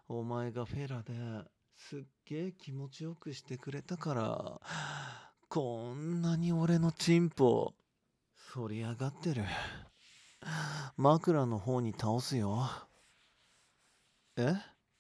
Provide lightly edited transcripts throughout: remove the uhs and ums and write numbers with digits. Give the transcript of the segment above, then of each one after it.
お前がフェラですっげえ気持ちよくしてくれたから、こんなに俺のチンポ、反り上がってる。枕の方に倒すよ。え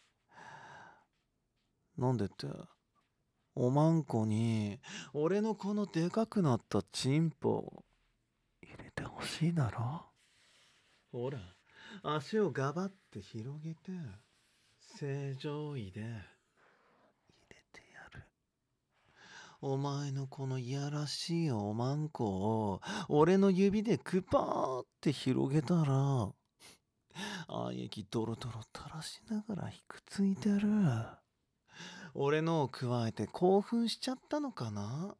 なんでって、おまんこに、俺のこのでかくなったチンポ、入れてほしいだろ。ほら、足をガバって広げて、正常位で、入れてやる。お前のこのいやらしいおまんこを、俺の指でクパーって広げたら、愛液ドロドロ垂らしながらひくついてる。俺のを加えて興奮しちゃったのかな。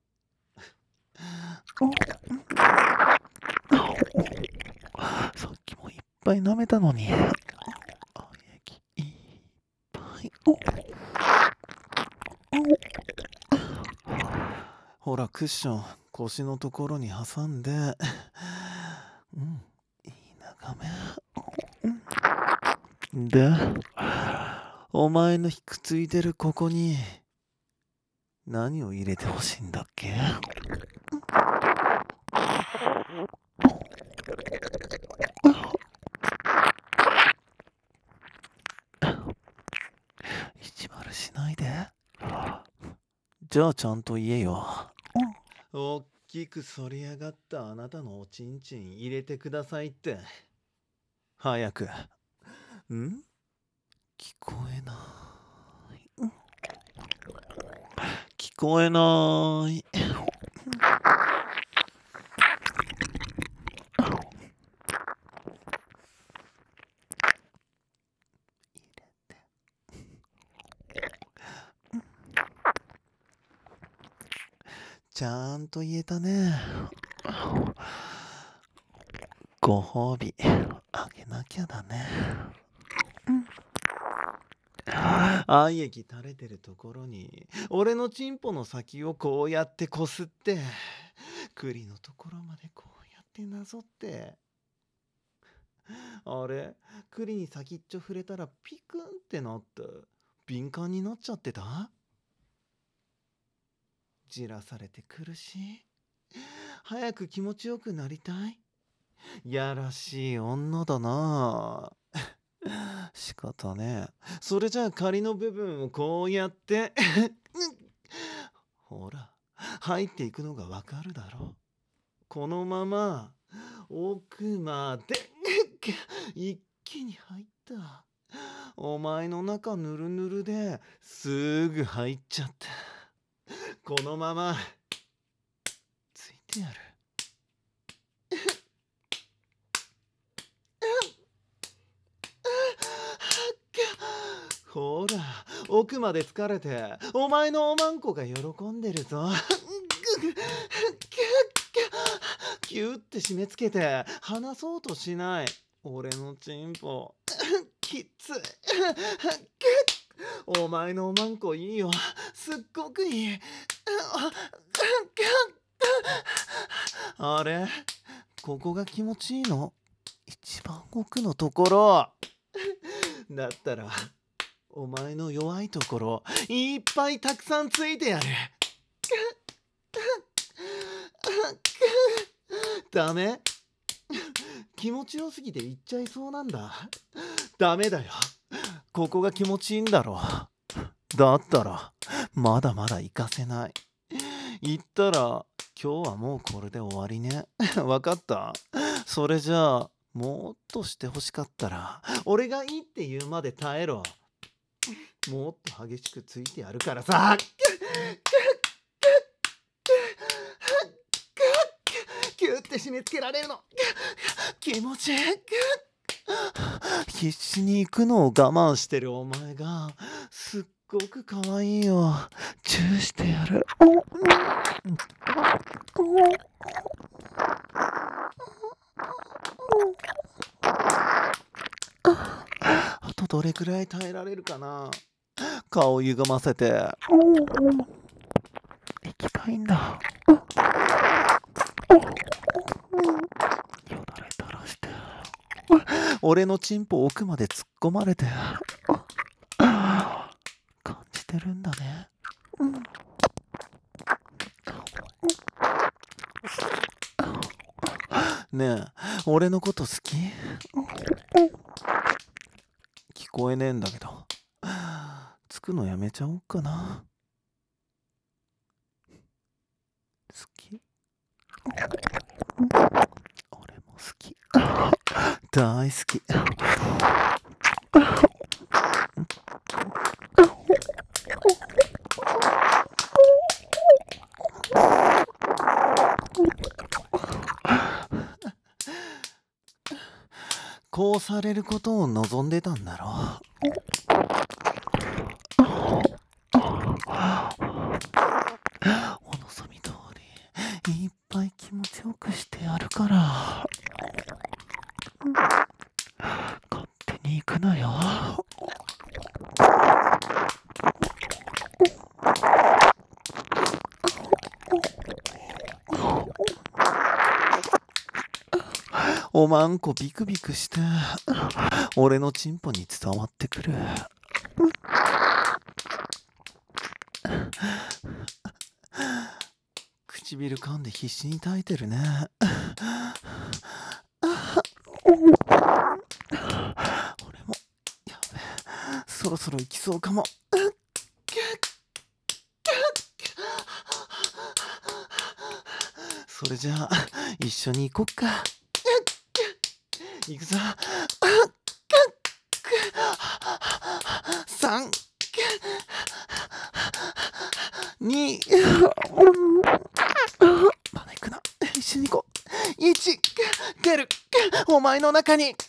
さっきもいっぱい舐めたのに。愛液いっぱい。ほら、クッション腰のところに挟んで、いい眺め。で、お前のひくついてるここに何を入れてほしいんだっけ。意地悪しないで。じゃあちゃんと言えよ。おっきく反り上がったあなたのおちんちん入れてくださいって。早く。聞こえない。聞こえない。ちゃんと言えたね。ご褒美あげなきゃだね。愛液垂れてるところに俺のチンポの先をこうやってこすって、栗のところまでこうやってなぞって、あれ、栗に先っちょ触れたらピクンってなって敏感になっちゃってた。じらされて苦しい。早く気持ちよくなりたい。やらしい女だな。仕方ねえ。それじゃあ仮の部分をこうやってほら、入っていくのがわかるだろ。このまま奥まで一気に入った。お前の中ぬるぬるですぐ入っちゃった。このままついてやる。ほら、奥まで疲れてお前のおまんこが喜んでるぞ。キューって締め付けて離そうとしない。俺のチンポきつい。お前のおまんこいいよ。すっごくいい。あれ、ここが気持ちいいの？一番奥のところ。だったらお前の弱いところいっぱいたくさんついてやる。ダメ？気持ちよすぎて言っちゃいそうなんだ。ダメだよ。ここが気持ちいいんだろ。だったらまだまだ行かせない。言ったら今日はもうこれで終わりね。わかった？それじゃあもっとしてほしかったら俺がいいって言うまで耐えろ。もっと激しくついてやるからさ。キューって締め付けられるの気持ちいい。必死に行くのを我慢してるお前がすっごく可愛いよ。チューしてやる。あとどれくらい耐えられるかな。顔歪ませて行きたいんだ。よだれ垂らして俺のチンポ奥まで突っ込まれてしてるんだね。うん。ねえ、俺のこと好き？聞こえねえんだけど。つくのやめちゃおっかな。好き？俺も好き。大好き。こうされることを望んでたんだろう。お望み通り、いっぱい気持ちよくしてやるから。勝手に行くなよ。おまんこビクビクして、俺のチンポに伝わってくる。唇噛んで必死に耐えてるね。俺も、やべえ、そろそろ行きそうかも。それじゃあ、一緒に行こっか。行くぞ。3、2、まだ行くな。一緒に行こう。1、出る。お前の中に。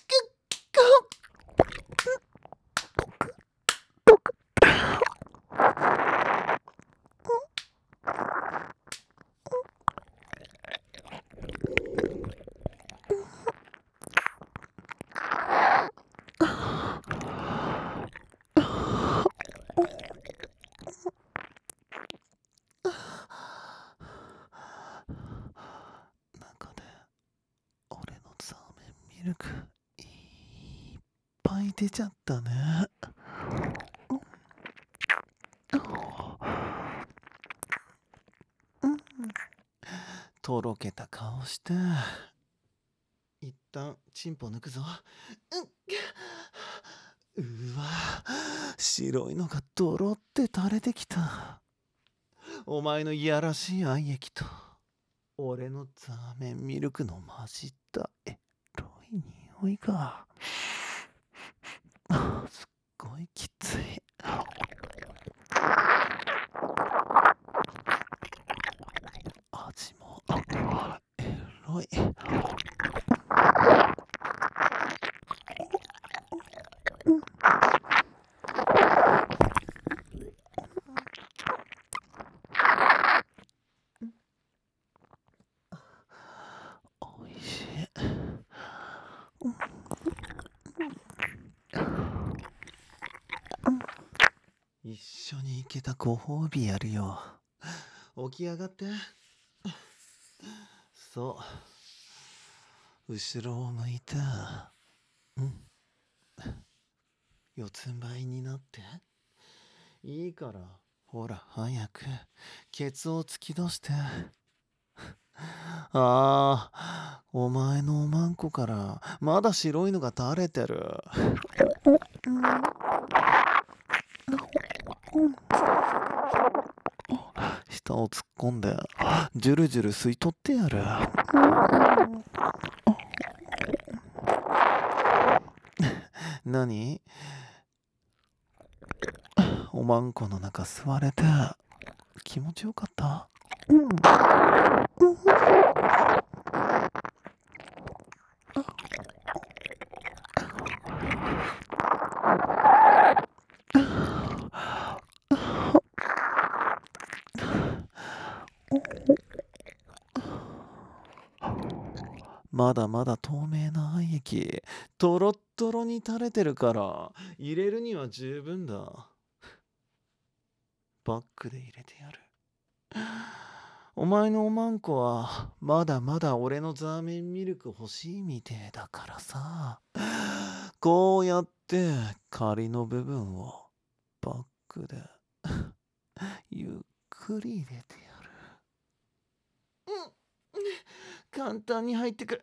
中で俺のザーメンミルクいっぱい出ちゃったね。とろけた顔して一旦チンポ抜くぞ。うわ、白いのがドロって垂れてきた。お前のいやらしい愛液と俺のザーメンミルクの混じったエロい匂いがすっごいきつい。味もエロい。おいしい。一緒に行けたご褒美やるよ。起き上がって。そう、後ろを向いて、四つん這いになって。いいから、ほら早くケツを突き出して。お前のおまんこからまだ白いのが垂れてる。舌を突っ込んでジュルジュル吸い取ってやる。何？おまんこの中吸われて気持ちよかった？まだまだ透明な愛液トロットロに垂れてるから入れるには十分だ。バッグで入れてやる。お前のおまんこはまだまだ俺のザーメンミルク欲しいみてえだからさ、こうやって仮の部分をバッグでゆっくり入れてやる。簡単に入ってくる。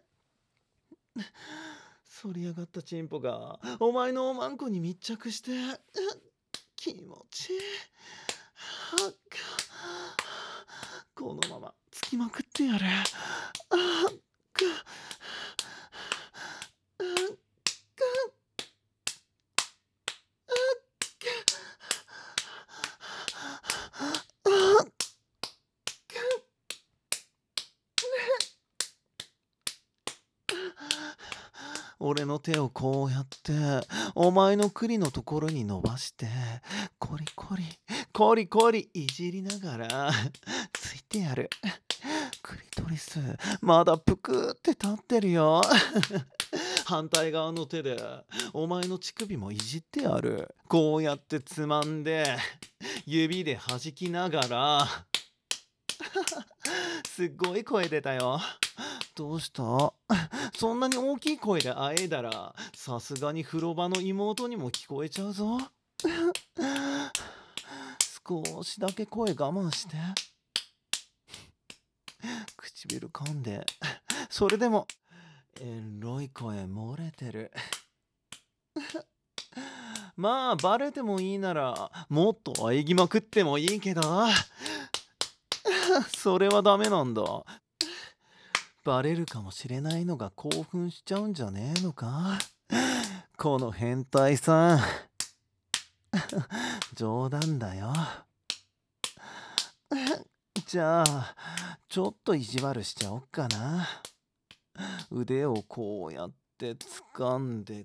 反り上がったチンポがお前のおまんこに密着して、気持ちいい。はっこのままつきまくってやる。俺の手をこうやってお前の栗のところに伸ばして、コリコリコリコリいじりながらついてやる。クリトリスまだぷくって立ってるよ。反対側の手でお前の乳首もいじってやる。こうやってつまんで指で弾きながらすっごい声出たよ。どうした？そんなに大きい声であえいだらさすがに風呂場の妹にも聞こえちゃうぞ。少しだけ声我慢して。唇噛んで、それでもエロい声漏れてる。まあバレてもいいならもっと喘ぎまくってもいいけど、それはダメなんだ。バレるかもしれないのが興奮しちゃうんじゃねえのか、この変態さん。冗談だよ。じゃあちょっと意地悪しちゃおっかな。腕をこうやって掴んで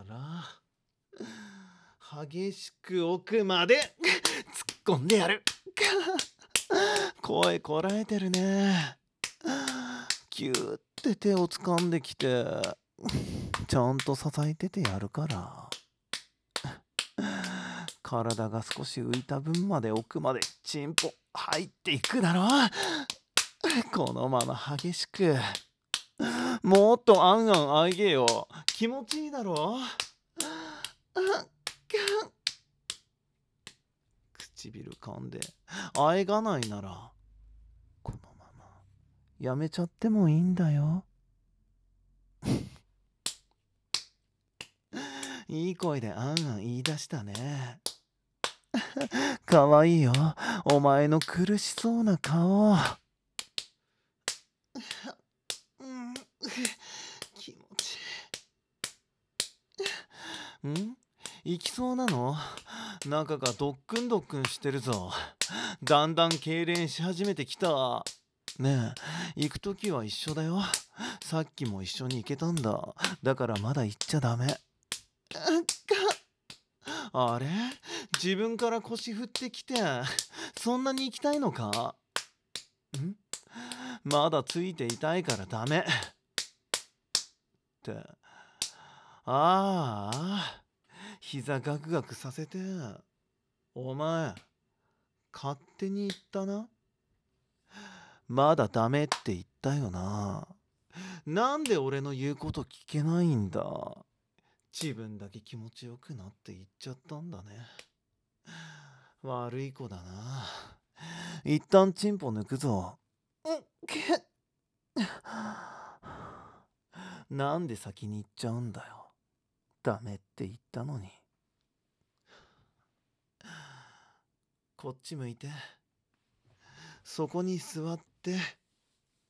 から激しく奥まで突っ込んでやる。声こらえてるね。ギューって手を掴んできてちゃんと支えててやるから。体が少し浮いた分まで奥までチンポ入っていくだろ。このまま激しくもっとあんあんあげよ。気持ちいいだろ。唇噛んであえがないならこのままやめちゃってもいいんだよ。いい声であんあん言い出したね。かわいいよお前の苦しそうな顔。気持ちいい。行きそうなの？中がドックンドックンしてるぞ。だんだん痙攣し始めてきた。ねえ、行くときは一緒だよ。さっきも一緒に行けたんだ。だからまだ行っちゃダメ。あれ？自分から腰振ってきて、そんなに行きたいのか？まだついていたいからダメ。って。ああ、膝ガクガクさせて。お前、勝手に言ったな。まだダメって言ったよな。なんで俺の言うこと聞けないんだ。自分だけ気持ちよくなって言っちゃったんだね。悪い子だな。一旦チンポ抜くぞ。なんで先に行っちゃうんだよ。ダメって言ったのに。こっち向いて。そこに座って